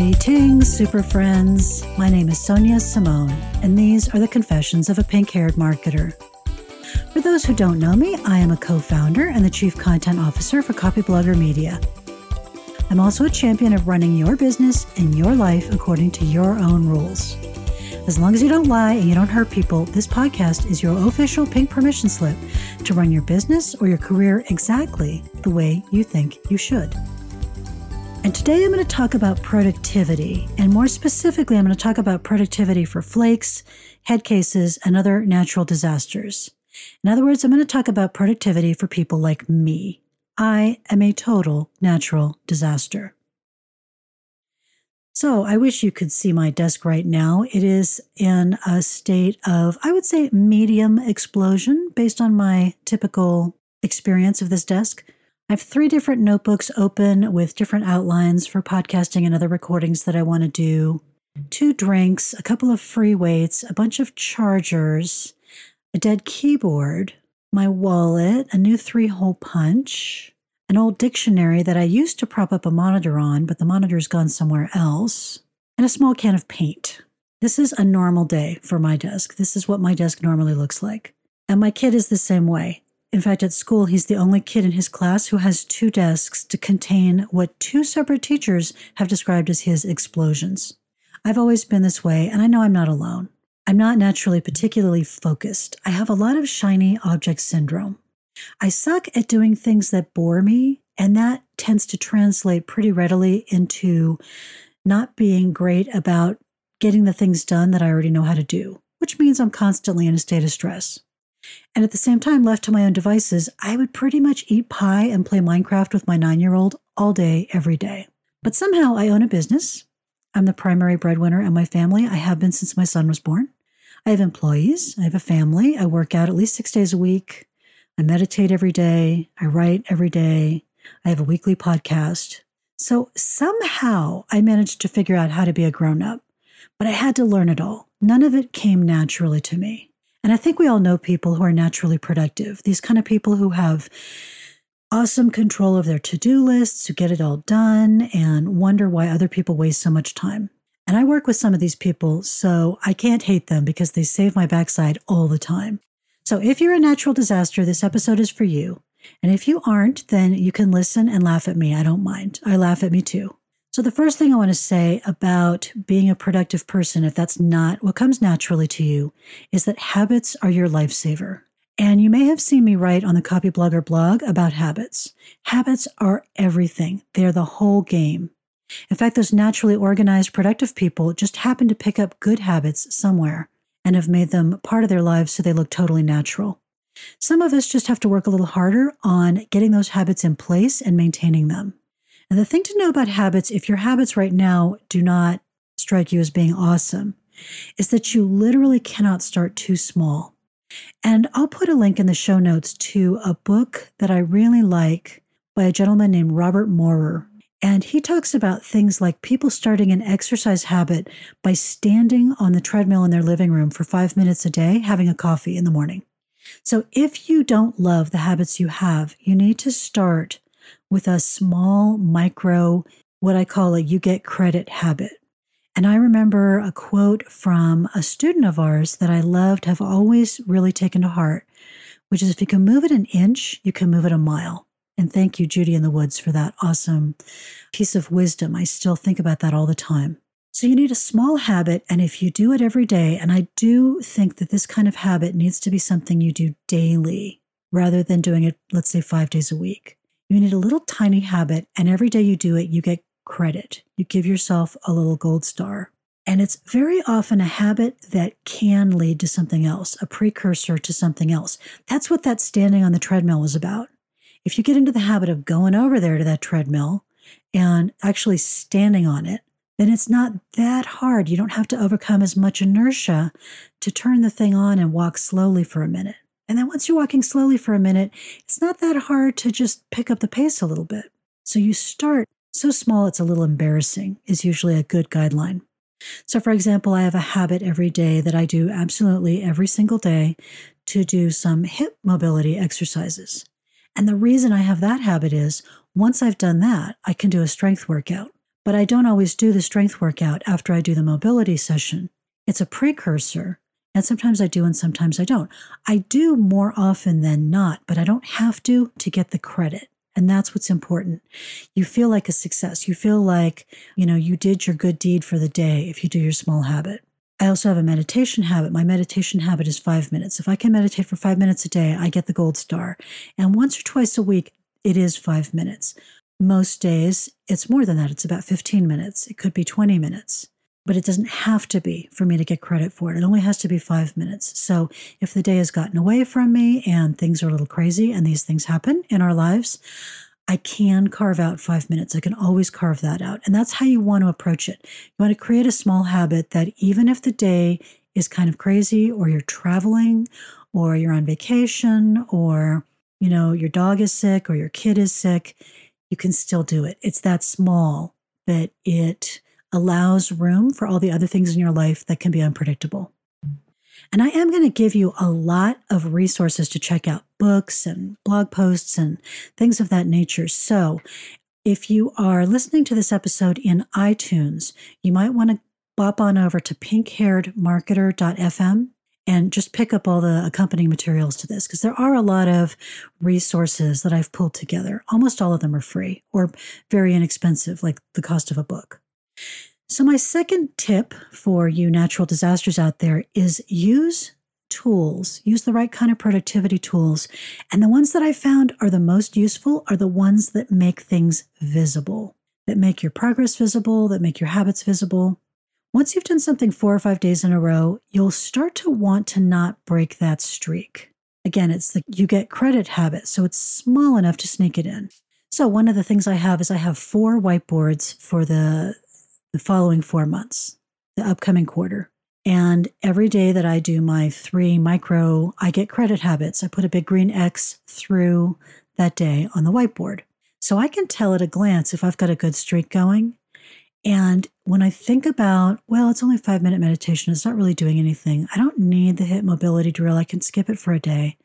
Greetings, super friends. My name is Sonia Simone, and these are the confessions of a pink-haired marketer. For those who don't know me, I am a co-founder and the chief content officer for Copyblogger Media. I'm also a champion of running your business and your life according to your own rules. As long as you don't lie and you don't hurt people, this podcast is your official pink permission slip to run your business or your career exactly the way you think you should. And today I'm going to talk about productivity, and more specifically, I'm going to talk about productivity for flakes, head cases, and other natural disasters. In other words, I'm going to talk about productivity for people like me. I am a total natural disaster. So I wish you could see my desk right now. It is in a state of, I would say, medium explosion based on my typical experience of this desk. I have 3 different notebooks open with different outlines for podcasting and other recordings that I want to do, 2 drinks, a couple of free weights, a bunch of chargers, a dead keyboard, my wallet, a new 3-hole punch, an old dictionary that I used to prop up a monitor on, but the monitor's gone somewhere else, and a small can of paint. This is a normal day for my desk. This is what my desk normally looks like. And my kid is the same way. In fact, at school, he's the only kid in his class who has 2 desks to contain what 2 separate teachers have described as his explosions. I've always been this way, and I know I'm not alone. I'm not naturally particularly focused. I have a lot of shiny object syndrome. I suck at doing things that bore me, and that tends to translate pretty readily into not being great about getting the things done that I already know how to do, which means I'm constantly in a state of stress. And at the same time, left to my own devices, I would pretty much eat pie and play Minecraft with my 9-year-old all day, every day. But somehow I own a business. I'm the primary breadwinner in my family. I have been since my son was born. I have employees. I have a family. I work out at least 6 days a week. I meditate every day. I write every day. I have a weekly podcast. So somehow I managed to figure out how to be a grown-up, but I had to learn it all. None of it came naturally to me. And I think we all know people who are naturally productive, these kind of people who have awesome control of their to-do lists, who get it all done and wonder why other people waste so much time. And I work with some of these people, so I can't hate them because they save my backside all the time. So if you're a natural disaster, this episode is for you. And if you aren't, then you can listen and laugh at me. I don't mind. I laugh at me too. So the first thing I want to say about being a productive person, if that's not what comes naturally to you, is that habits are your lifesaver. And you may have seen me write on the Copyblogger blog about habits. Habits are everything. They are the whole game. In fact, those naturally organized, productive people just happen to pick up good habits somewhere and have made them part of their lives so they look totally natural. Some of us just have to work a little harder on getting those habits in place and maintaining them. And the thing to know about habits, if your habits right now do not strike you as being awesome, is that you literally cannot start too small. And I'll put a link in the show notes to a book that I really like by a gentleman named Robert Maurer. And he talks about things like people starting an exercise habit by standing on the treadmill in their living room for 5 minutes a day, having a coffee in the morning. So if you don't love the habits you have, you need to start with a small micro, what I call a you get credit habit. And I remember a quote from a student of ours that I loved, have always really taken to heart, which is if you can move it an inch, you can move it a mile. And thank you, Judy in the Woods, for that awesome piece of wisdom. I still think about that all the time. So you need a small habit, and if you do it every day, and I do think that this kind of habit needs to be something you do daily rather than doing it, let's say, 5 days a week. You need a little tiny habit, and every day you do it, you get credit. You give yourself a little gold star. And it's very often a habit that can lead to something else, a precursor to something else. That's what that standing on the treadmill was about. If you get into the habit of going over there to that treadmill and actually standing on it, then it's not that hard. You don't have to overcome as much inertia to turn the thing on and walk slowly for a minute. And then once you're walking slowly for a minute, it's not that hard to just pick up the pace a little bit. So you start so small it's a little embarrassing is usually a good guideline. So for example, I have a habit every day that I do absolutely every single day to do some hip mobility exercises. And the reason I have that habit is once I've done that, I can do a strength workout. but I don't always do the strength workout after I do the mobility session. It's a precursor, and sometimes I do and sometimes I don't. I do more often than not, but I don't have to get the credit. And that's what's important. You feel like a success. You feel like, you did your good deed for the day if you do your small habit. I also have a meditation habit. My meditation habit is 5 minutes. If I can meditate for 5 minutes a day, I get the gold star. And once or twice a week, it is 5 minutes. Most days, it's more than that. It's about 15 minutes. It could be 20 minutes. But it doesn't have to be for me to get credit for it. It only has to be 5 minutes. So if the day has gotten away from me and things are a little crazy, and these things happen in our lives, I can carve out 5 minutes. I can always carve that out. And that's how you want to approach it. You want to create a small habit that even if the day is kind of crazy, or you're traveling, or you're on vacation, or, your dog is sick or your kid is sick, you can still do it. It's that small that it allows room for all the other things in your life that can be unpredictable. And I am going to give you a lot of resources to check out, books and blog posts and things of that nature. So if you are listening to this episode in iTunes, you might want to bop on over to pinkhairedmarketer.fm and just pick up all the accompanying materials to this, because there are a lot of resources that I've pulled together. Almost all of them are free or very inexpensive, like the cost of a book. So my second tip for you natural disasters out there is use tools. Use the right kind of productivity tools. And the ones that I found are the most useful are the ones that make things visible, that make your progress visible, that make your habits visible. Once you've done something 4 or 5 days in a row, you'll start to want to not break that streak. Again, it's the you get credit habit, so it's small enough to sneak it in. So one of the things I have is I have 4 whiteboards for the following 4 months, the upcoming quarter. And every day that I do my 3 micro, I get credit habits, I put a big green X through that day on the whiteboard. So I can tell at a glance if I've got a good streak going. And when I think about, well, it's only 5-minute meditation, it's not really doing anything, I don't need the HIIT mobility drill, I can skip it for a day.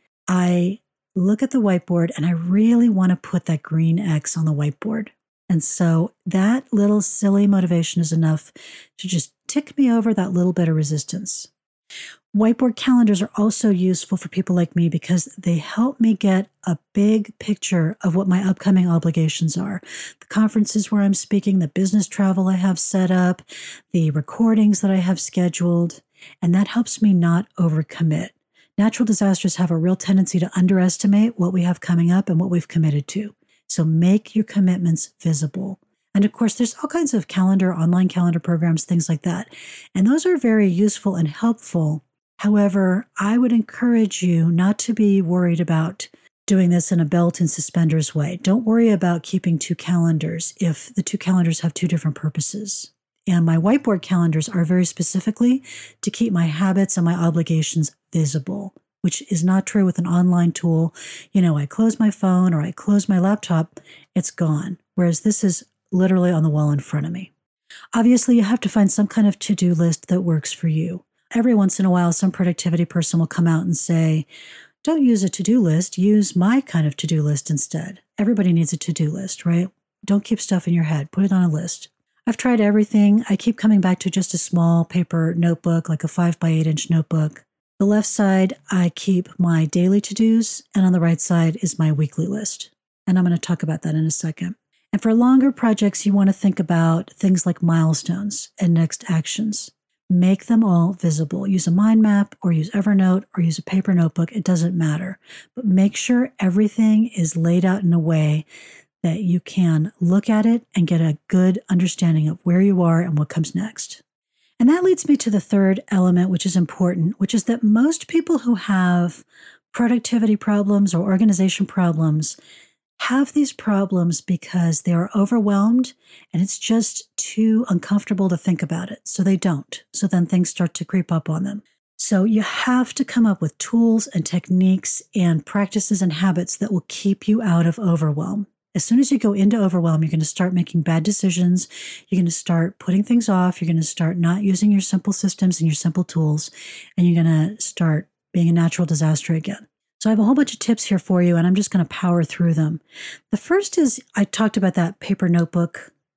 I look at the whiteboard and I really want to put that green X on the whiteboard. And so that little silly motivation is enough to just tick me over that little bit of resistance. Whiteboard calendars are also useful for people like me because they help me get a big picture of what my upcoming obligations are. The conferences where I'm speaking, the business travel I have set up, the recordings that I have scheduled, and that helps me not overcommit. Natural disasters have a real tendency to underestimate what we have coming up and what we've committed to. So make your commitments visible. And of course, there's all kinds of online calendar programs, things like that. And those are very useful and helpful. However, I would encourage you not to be worried about doing this in a belt and suspenders way. Don't worry about keeping 2 calendars if the 2 calendars have 2 different purposes. And my whiteboard calendars are very specifically to keep my habits and my obligations visible, which is not true with an online tool. I close my phone or I close my laptop, it's gone. Whereas this is literally on the wall in front of me. Obviously, you have to find some kind of to-do list that works for you. Every once in a while, some productivity person will come out and say, don't use a to-do list, use my kind of to-do list instead. Everybody needs a to-do list, right? Don't keep stuff in your head, put it on a list. I've tried everything. I keep coming back to just a small paper notebook, like a 5x8-inch notebook. The left side, I keep my daily to-dos, and on the right side is my weekly list. And I'm going to talk about that in a second. And for longer projects, you want to think about things like milestones and next actions. Make them all visible. Use a mind map or use Evernote or use a paper notebook. It doesn't matter. But make sure everything is laid out in a way that you can look at it and get a good understanding of where you are and what comes next. And that leads me to the third element, which is important, which is that most people who have productivity problems or organization problems have these problems because they are overwhelmed and it's just too uncomfortable to think about it. So they don't. So then things start to creep up on them. So you have to come up with tools and techniques and practices and habits that will keep you out of overwhelm. As soon as you go into overwhelm, you're going to start making bad decisions. You're going to start putting things off. You're going to start not using your simple systems and your simple tools, and you're going to start being a natural disaster again. So I have a whole bunch of tips here for you, and I'm just going to power through them. The first is I talked about that paper notebook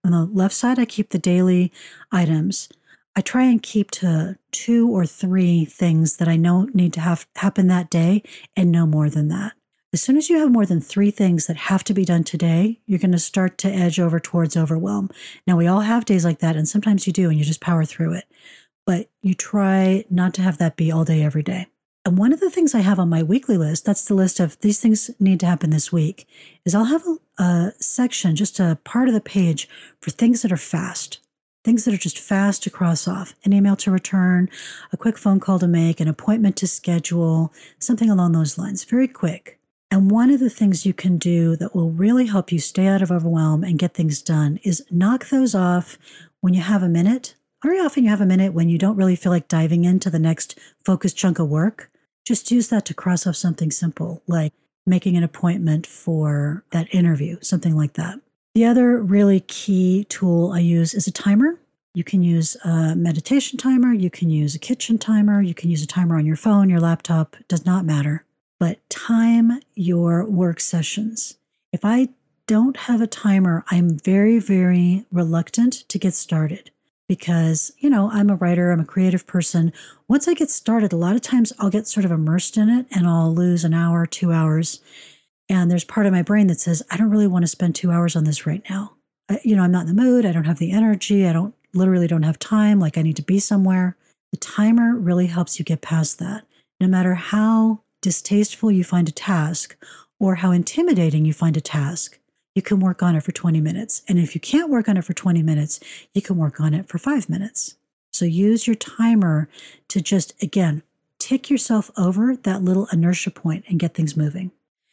On the left side, I keep the daily items. I try and keep to 2 or 3 things that I know need to have happen that day and no more than that. As soon as you have more than 3 things that have to be done today, you're going to start to edge over towards overwhelm. Now, we all have days like that, and sometimes you do, and you just power through it. But you try not to have that be all day, every day. And one of the things I have on my weekly list, that's the list of these things need to happen this week, is I'll have a section, just a part of the page for things that are fast. Things that are just fast to cross off. An email to return, a quick phone call to make, an appointment to schedule, something along those lines. Very quick. And one of the things you can do that will really help you stay out of overwhelm and get things done is knock those off when you have a minute. Very often you have a minute when you don't really feel like diving into the next focused chunk of work. Just use that to cross off something simple, like making an appointment for that interview, something like that. The other really key tool I use is a timer. You can use a meditation timer. You can use a kitchen timer. You can use a timer on your phone, your laptop. It does not matter. But time your work sessions. If I don't have a timer, I'm very, very reluctant to get started because, I'm a writer, I'm a creative person. Once I get started, a lot of times I'll get sort of immersed in it and I'll lose an hour, 2 hours. And there's part of my brain that says, I don't really want to spend 2 hours on this right now. I'm not in the mood. I don't have the energy. I literally don't have time. Like I need to be somewhere. The timer really helps you get past that. No matter how distasteful you find a task or how intimidating you find a task, you can work on it for 20 minutes. And if you can't work on it for 20 minutes, you can work on it for 5 minutes. So use your timer to just, again, tick yourself over that little inertia point and get things moving.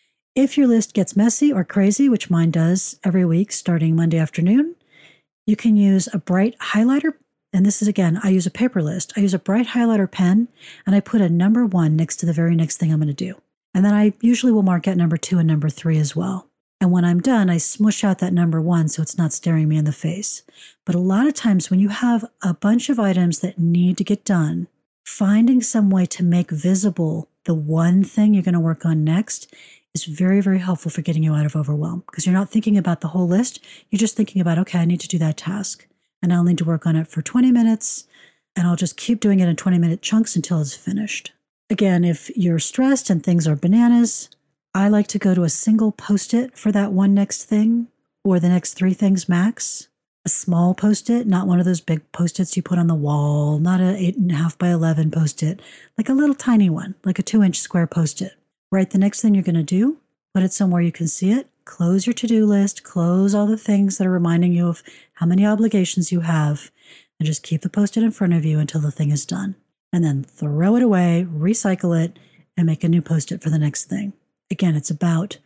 If your list gets messy or crazy, which mine does every week starting Monday afternoon, you can use a bright highlighter. And this is, again, I use a paper list. I use a bright highlighter pen, and I put a number 1 next to the very next thing I'm going to do. And then I usually will mark out number 2 and number 3 as well. And when I'm done, I smush out that number 1 so it's not staring me in the face. But a lot of times when you have a bunch of items that need to get done, finding some way to make visible the one thing you're going to work on next is very, very helpful for getting you out of overwhelm because you're not thinking about the whole list. You're just thinking about, okay, I need to do that task and I'll need to work on it for 20 minutes and I'll just keep doing it in 20-minute chunks until it's finished. Again, if you're stressed and things are bananas, I like to go to a single Post-it for that one next thing or the next 3 things max. A small Post-it, not one of those big Post-its you put on the wall, not a 8.5 by 11 Post-it, like a little tiny one, like a 2-inch square Post-it. Write the next thing you're going to do, put it somewhere you can see it, close your to-do list, close all the things that are reminding you of how many obligations you have, and just keep the Post-it in front of you until the thing is done. And then throw it away, recycle it, and make a new Post-it for the next thing. Again, it's about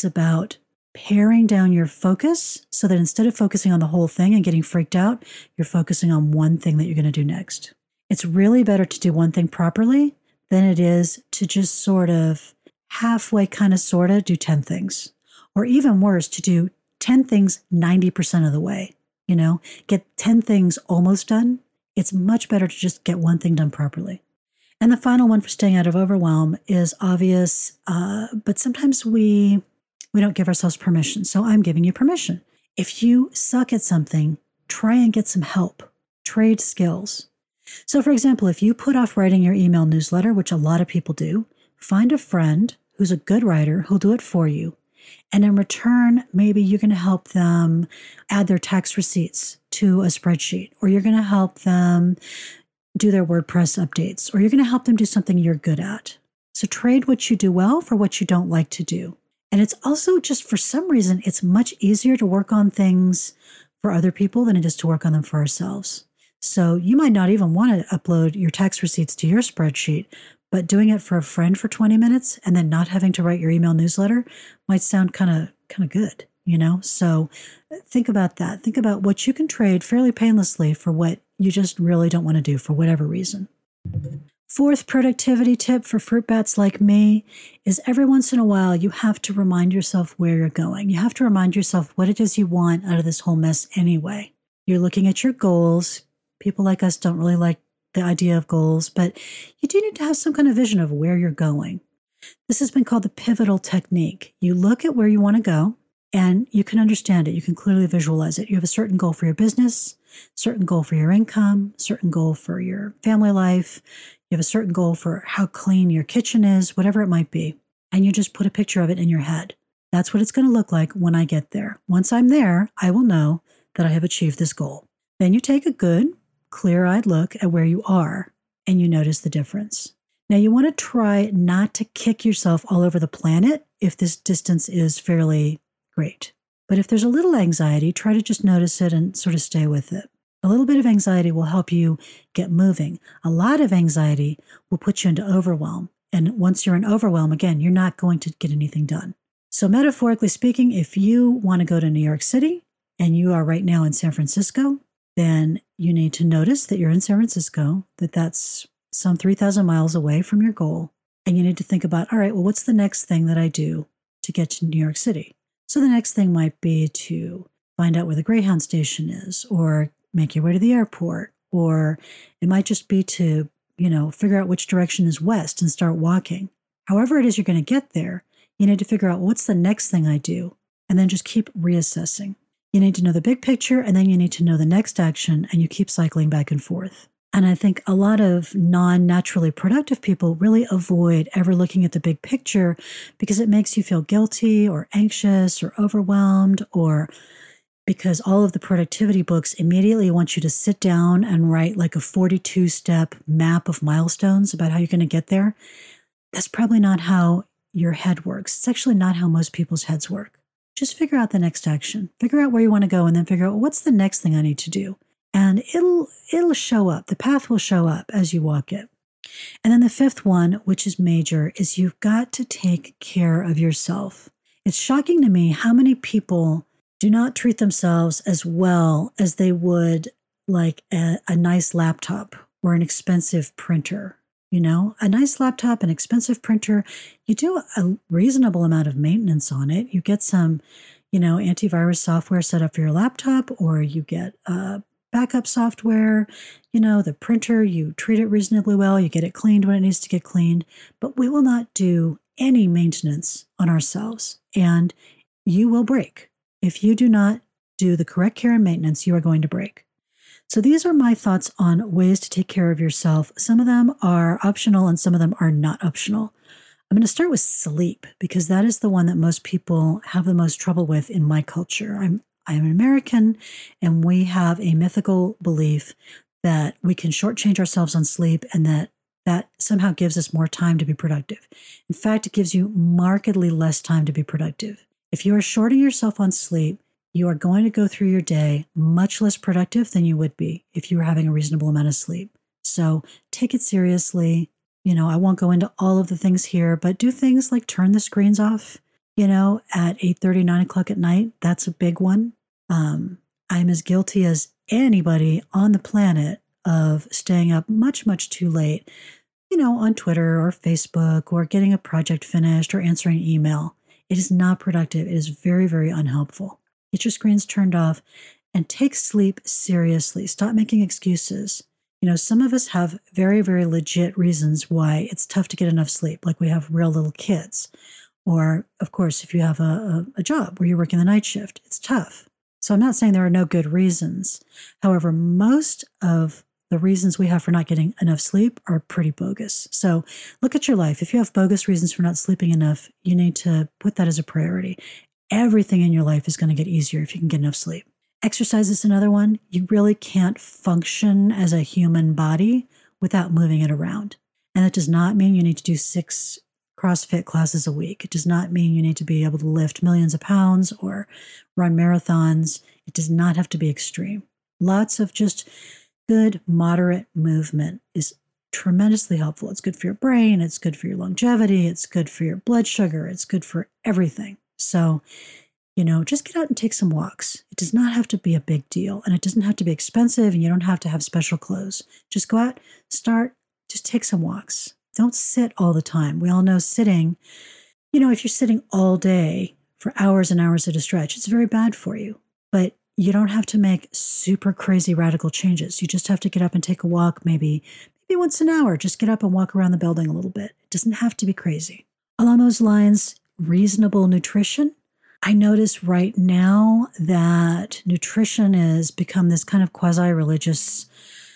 paring down your focus so that instead of focusing on the whole thing and getting freaked out, you're focusing on one thing that you're going to do next. It's really better to do one thing properly than it is to just sort of halfway sort of do 10 things. Or even worse, to do 10 things 90% of the way, get 10 things almost done. It's much better to just get one thing done properly. And the final one for staying out of overwhelm is obvious, but sometimes we don't give ourselves permission. So I'm giving you permission. If you suck at something, try and get some help. Trade skills. So for example, if you put off writing your email newsletter, which a lot of people do, find a friend who's a good writer who'll do it for you. And in return, maybe you're going to help them add their tax receipts to a spreadsheet, or you're going to help them do their WordPress updates, or you're going to help them do something you're good at. So trade what you do well for what you don't like to do. And it's also just for some reason, it's much easier to work on things for other people than it is to work on them for ourselves. So you might not even want to upload your tax receipts to your spreadsheet, but doing it for a friend for 20 minutes and then not having to write your email newsletter might sound kind of good, So think about that. Think about what you can trade fairly painlessly for what you just really don't want to do for whatever reason. 4th productivity tip for fruit bats like me is every once in a while, you have to remind yourself where you're going. You have to remind yourself what it is you want out of this whole mess anyway. You're looking at your goals. People like us don't really like the idea of goals, but you do need to have some kind of vision of where you're going. This has been called the pivotal technique. You look at where you want to go and you can understand it. You can clearly visualize it. You have a certain goal for your business, certain goal for your income, certain goal for your family life. You have a certain goal for how clean your kitchen is, whatever it might be. And you just put a picture of it in your head. That's what it's going to look like when I get there. Once I'm there, I will know that I have achieved this goal. Then you take a good, clear-eyed look at where you are, and you notice the difference. Now, you want to try not to kick yourself all over the planet if this distance is fairly great. But if there's a little anxiety, try to just notice it and sort of stay with it. A little bit of anxiety will help you get moving. A lot of anxiety will put you into overwhelm. And once you're in overwhelm, again, you're not going to get anything done. So metaphorically speaking, if you want to go to New York City and you are right now in San Francisco, then you need to notice that you're in San Francisco, that's some 3,000 miles away from your goal. And you need to think about, all right, well, what's the next thing that I do to get to New York City? So the next thing might be to find out where the Greyhound station is, or make your way to the airport, or it might just be to, figure out which direction is west and start walking. However it is you're going to get there, you need to figure out what's the next thing I do, and then just keep reassessing. You need to know the big picture, and then you need to know the next action, and you keep cycling back and forth. And I think a lot of non-naturally productive people really avoid ever looking at the big picture because it makes you feel guilty or anxious or overwhelmed, or because all of the productivity books immediately want you to sit down and write like a 42-step map of milestones about how you're going to get there. That's probably not how your head works. It's actually not how most people's heads work. Just figure out the next action. Figure out where you want to go, and then figure out what's the next thing I need to do. And it'll show up. The path will show up as you walk it. And then the fifth one, which is major, is you've got to take care of yourself. It's shocking to me how many people do not treat themselves as well as they would like a nice laptop or an expensive printer. A nice laptop, an expensive printer, you do a reasonable amount of maintenance on it. You get some, antivirus software set up for your laptop, or you get backup software. The printer, you treat it reasonably well. You get it cleaned when it needs to get cleaned. But we will not do any maintenance on ourselves, and you will break. If you do not do the correct care and maintenance, you are going to break. So these are my thoughts on ways to take care of yourself. Some of them are optional and some of them are not optional. I'm going to start with sleep because that is the one that most people have the most trouble with in my culture. I'm an American, and we have a mythical belief that we can shortchange ourselves on sleep and that somehow gives us more time to be productive. In fact, it gives you markedly less time to be productive. If you are shorting yourself on sleep, you are going to go through your day much less productive than you would be if you were having a reasonable amount of sleep. So take it seriously. I won't go into all of the things here, but do things like turn the screens off, at 8:30, 9 o'clock at night. That's a big one. I'm as guilty as anybody on the planet of staying up much, much too late, on Twitter or Facebook, or getting a project finished or answering email. It is not productive. It is very, very unhelpful. Get your screens turned off and take sleep seriously. Stop making excuses. Some of us have very, very legit reasons why it's tough to get enough sleep, like we have real little kids. Or, of course, if you have a job where you're working the night shift, it's tough. So I'm not saying there are no good reasons. However, most of the reasons we have for not getting enough sleep are pretty bogus. So look at your life. If you have bogus reasons for not sleeping enough, you need to put that as a priority. Everything in your life is going to get easier if you can get enough sleep. Exercise is another one. You really can't function as a human body without moving it around. And that does not mean you need to do 6 CrossFit classes a week. It does not mean you need to be able to lift millions of pounds or run marathons. It does not have to be extreme. Lots of just good, moderate movement is tremendously helpful. It's good for your brain. It's good for your longevity. It's good for your blood sugar. It's good for everything. So, just get out and take some walks. It does not have to be a big deal, and it doesn't have to be expensive, and you don't have to have special clothes. Just go out, just take some walks. Don't sit all the time. We all know sitting, if you're sitting all day for hours and hours at a stretch, it's very bad for you. But you don't have to make super crazy radical changes. You just have to get up and take a walk, maybe once an hour. Just get up and walk around the building a little bit. It doesn't have to be crazy. Along those lines, reasonable nutrition. I notice right now that nutrition has become this kind of quasi-religious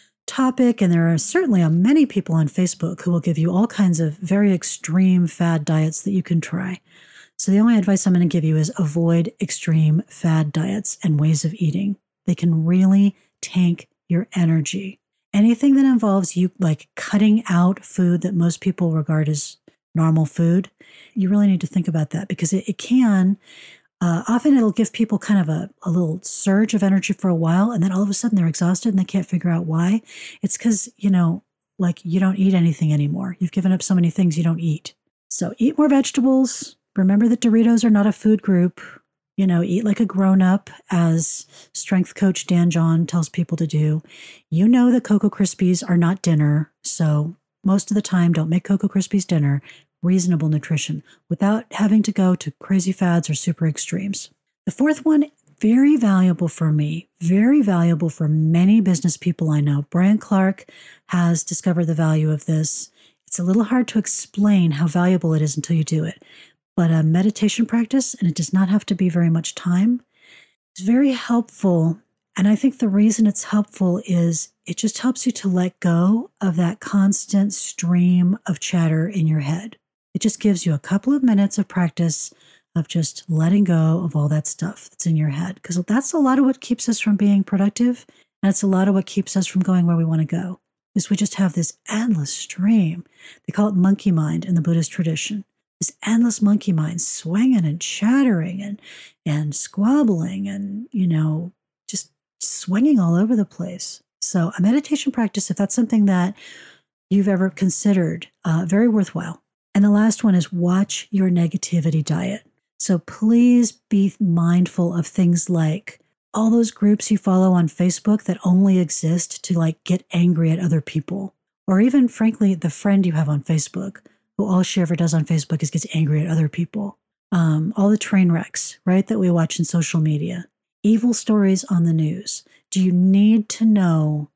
topic, and there are certainly many people on Facebook who will give you all kinds of very extreme fad diets that you can try. So the only advice I'm going to give you is avoid extreme fad diets and ways of eating. They can really tank your energy. Anything that involves you like cutting out food that most people regard as normal food, you really need to think about that, because it can. Often it'll give people kind of a little surge of energy for a while, and then all of a sudden they're exhausted and they can't figure out why. It's because, like you don't eat anything anymore. You've given up so many things you don't eat. So eat more vegetables. Remember that Doritos are not a food group. Eat like a grown-up, as strength coach Dan John tells people to do. You know that Cocoa Krispies are not dinner, so most of the time don't make Cocoa Krispies dinner. Reasonable nutrition without having to go to crazy fads or super extremes. The fourth one, very valuable for me, very valuable for many business people I know. Brian Clark has discovered the value of this. It's a little hard to explain how valuable it is until you do it. But a meditation practice, and it does not have to be very much time, is very helpful. And I think the reason it's helpful is it just helps you to let go of that constant stream of chatter in your head. It just gives you a couple of minutes of practice of just letting go of all that stuff that's in your head, because that's a lot of what keeps us from being productive. And it's a lot of what keeps us from going where we want to go, is we just have this endless stream. They call it monkey mind in the Buddhist tradition. This endless monkey mind swinging and chattering and squabbling and, just swinging all over the place. So a meditation practice, if that's something that you've ever considered, very worthwhile. And the last one is watch your negativity diet. So please be mindful of things like all those groups you follow on Facebook that only exist to like get angry at other people. Or even, frankly, the friend you have on Facebook who all she ever does on Facebook is gets angry at other people. All the train wrecks, right, that we watch in social media. Evil stories on the news. Do you need to know,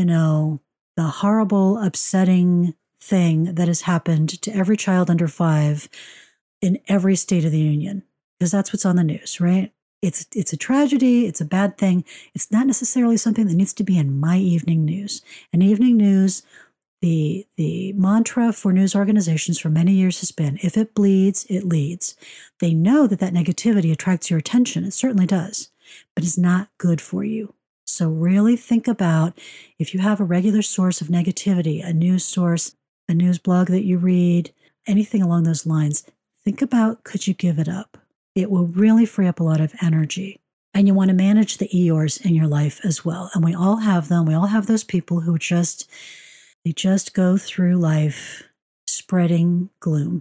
the horrible, upsetting thing that has happened to every child under 5 in every state of the union? Because that's what's on the news, right? It's a tragedy. It's a bad thing. It's not necessarily something that needs to be in my evening news. And evening news, the mantra for news organizations for many years has been, if it bleeds, it leads. They know that negativity attracts your attention. It certainly does, but it's not good for you. So really think about, if you have a regular source of negativity, a news source, a news blog that you read, anything along those lines, think about, could you give it up? It will really free up a lot of energy. And you want to manage the Eeyores in your life as well. And we all have them. We all have those people who they just go through life spreading gloom,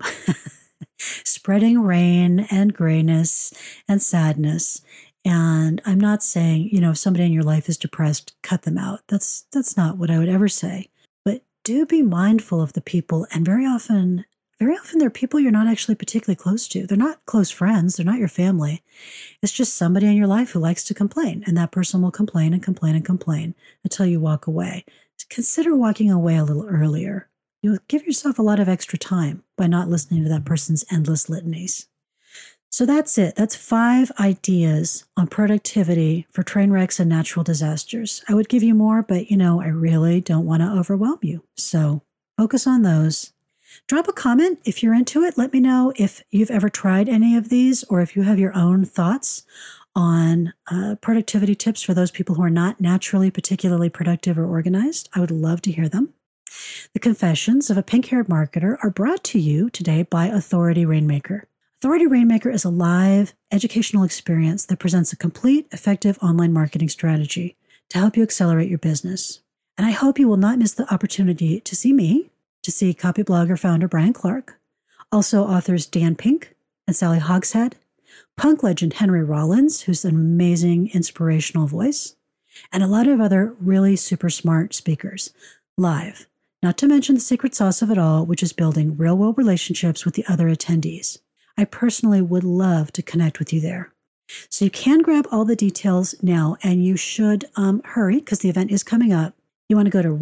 spreading rain and grayness and sadness. And I'm not saying, if somebody in your life is depressed, cut them out. That's not what I would ever say. But do be mindful of the people. And very often they're people you're not actually particularly close to. They're not close friends. They're not your family. It's just somebody in your life who likes to complain. And that person will complain and complain and complain until you walk away. Consider walking away a little earlier. You'll give yourself a lot of extra time by not listening to that person's endless litanies. So that's it. That's 5 ideas on productivity for train wrecks and natural disasters. I would give you more, but I really don't want to overwhelm you. So focus on those. Drop a comment if you're into it. Let me know if you've ever tried any of these, or if you have your own thoughts on productivity tips for those people who are not naturally particularly productive or organized. I would love to hear them. The Confessions of a Pink-Haired Marketer are brought to you today by Authority Rainmaker. Authority Rainmaker is a live educational experience that presents a complete, effective online marketing strategy to help you accelerate your business. And I hope you will not miss the opportunity to see me, to see copy blogger founder Brian Clark, also authors Dan Pink and Sally Hogshead, punk legend Henry Rollins, who's an amazing inspirational voice, and a lot of other really super smart speakers live, not to mention the secret sauce of it all, which is building real-world relationships with the other attendees. I personally would love to connect with you there. So you can grab all the details now, and you should hurry because the event is coming up. You want to go to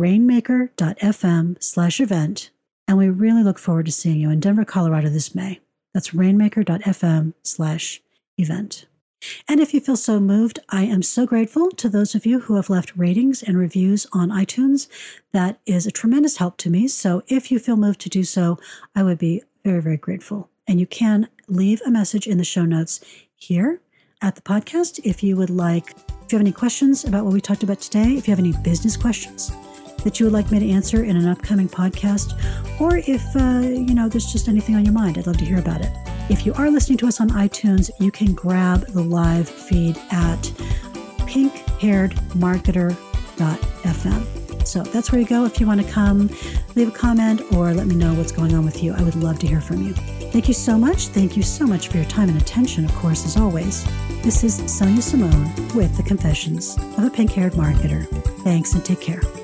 rainmaker.fm/event, and we really look forward to seeing you in Denver, Colorado this May. That's rainmaker.fm/event. event. And if you feel so moved, I am so grateful to those of you who have left ratings and reviews on iTunes. That is a tremendous help to me. So if you feel moved to do so, I would be very, very grateful. And you can leave a message in the show notes here at the podcast if you would like. If you have any questions about what we talked about today, if you have any business questions that you would like me to answer in an upcoming podcast, or if, there's just anything on your mind, I'd love to hear about it. If you are listening to us on iTunes, you can grab the live feed at pinkhairedmarketer.fm. So that's where you go if you want to come, leave a comment, or let me know what's going on with you. I would love to hear from you. Thank you so much. Thank you so much for your time and attention, of course, as always. This is Sonia Simone with The Confessions of a Pink-Haired Marketer. Thanks and take care.